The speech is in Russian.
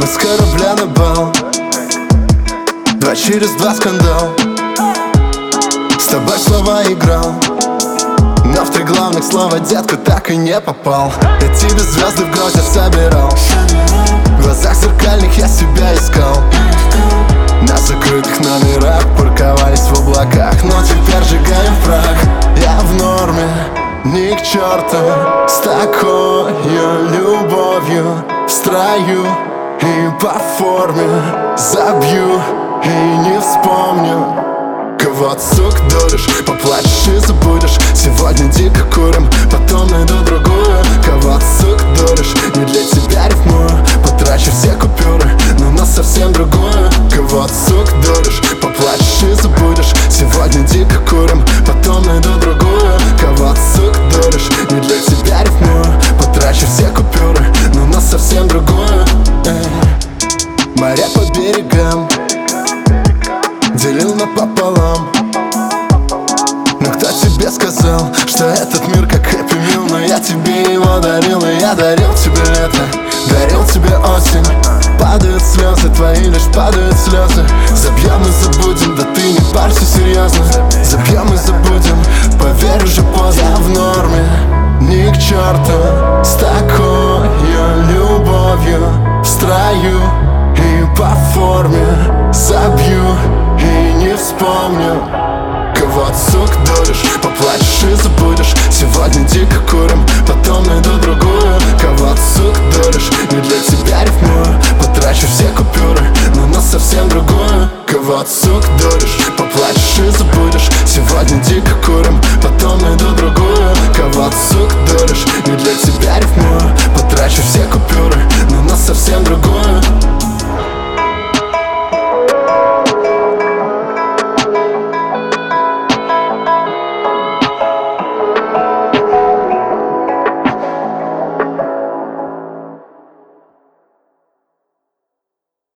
Мы с корабля на бал, 2 через 2 скандал. С тобой слова играл, но в 3 главных слова, детка, так и не попал. Я тебе звезды в грозе собирал, в глазах зеркальных я себя искал. На закрытых номерах парковались в облаках, но теперь сжигаем в прах. Я в норме, ни к черту, с такой любовью в строю и по форме забью и не вспомню. Кого-то, сука, дуришь, поплачешь и забудешь. Сегодня дико курим, потом найду другую. Кого-то, сука, дуришь, не для тебя рифмую. Потрачу все купюры, но на совсем другую. Кого-то, сука, дуришь, поплачешь и забудешь. Сегодня дико курим, потом найду другую. Кого-то, сука, дуришь, не для тебя рифмую. Потрачу все купюры, но на совсем другую. Моря по берегам делил напополам. Но кто тебе сказал, что этот мир как хэппи мил? Но я тебе его дарил, и я дарил тебе лето, дарил тебе осень. Падают слезы, твои лишь падают слезы. Забьем и забудем, да ты не парься серьезно. Забьем и забудем, поверь, уже поздно. Я в норме, ни к черту, с такой любовью в строю и по форме забью и не вспомню. Кого-то, сука, дуришь, поплачешь и забудешь. Сегодня дико курим, потом найду другую. Кого-то, сука, дуришь, не для тебя рифмую. Потрачу все купюры, но на совсем другую. Кого-то, сука, дуришь, поплачешь и забудешь. Сегодня дико курим, потом найду другую. Кого-то, сука, дуришь, не для тебя рифмую. Потрачу все купюры,